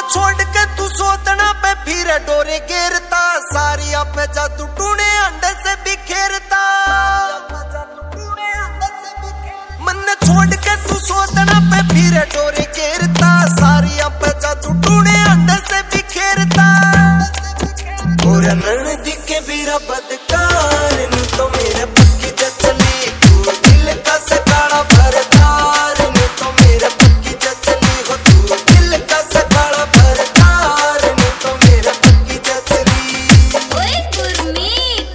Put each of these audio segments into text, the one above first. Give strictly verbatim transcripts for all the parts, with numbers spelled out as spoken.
छोड़ के तू सोतना पे फिर डोरे घेरता, सारी पे जादू टूने अंडे से बिखेरता। मन छोड़ के तू सोतना पे फिर डोरे घेरता, सारी पे जादू टूने अंडे से बिखेरता। और नन दिखे बीरा बदकार नु तो मेरे पक्की चली, तू दिल का सकाड़ा भरदार नु तो मेरे पक्की चली हो, तू दिल का सकाड़ा भरदार नु तो मेरे पक्की चली। ओए गुरमीत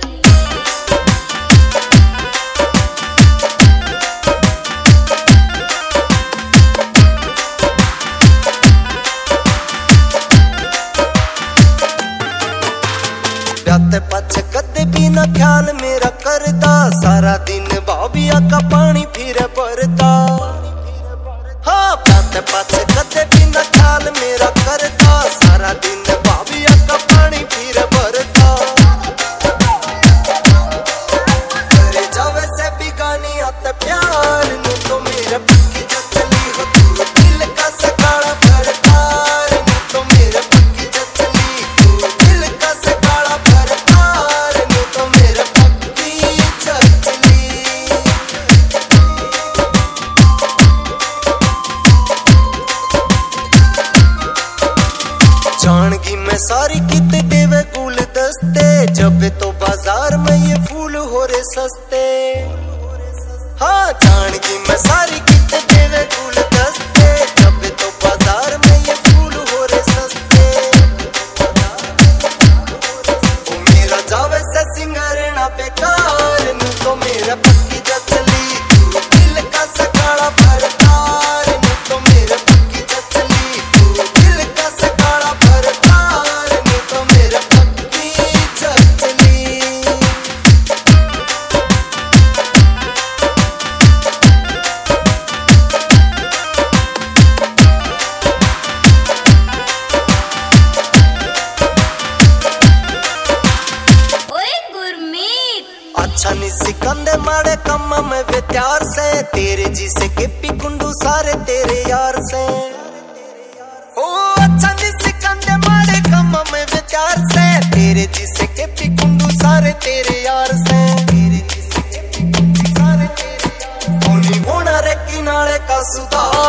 प्याते पाछे कदे भी ना ख्याल मेरा करदा, सारा दिन भाबिया का पानी फिर भरदा। हाँ प्याते पाछे कदे भी ना ख्याल मेरा करदा, सारा दिन भाबिया का पानी फिर भरदा। करे जावे से बिगानी आते प्यार नु तो मेरे पक्की चली हो, तू दिल का सकाड़ा भरदार नु तो मेरे पक्की चली, तू दिल का सकाड़ा भरदार नु तो मेरे पक्की चली। जानगी मैं सारी कित देवे गुल दस्ते, जब तो बाजार में ये फूल हो रे सस्ते। हाँ जानगी मैं सारी कित देवे गुल दस्ते, जब तो बाजार में ये फूल हो रे सस्ते। ओ मेरा जावे से सिंगारना बेकार नु तो मेरा पक्की चली, तू दिल का सकाड़ा भरदार नु तो मेरा पक्की चली, तू दिल का सकाड़ा भरदार नु तो मेरा पक्की चली। ओए गुरमीत अच्छा नी सिकंदे माड़े कम्मा में वे प्यार से, तेरे जी से किप्पी कुंडू सारे तेरे यार से। ओ अच्छा नी सिकंदे माड़े कम्मा में वे प्यार से, तेरे जी से किप्पी कुंडू सारे तेरे यार से। तेरे जी से किप्पी कुंडू सारे तेरे यार से। होनी होना रे किनारे का सुधार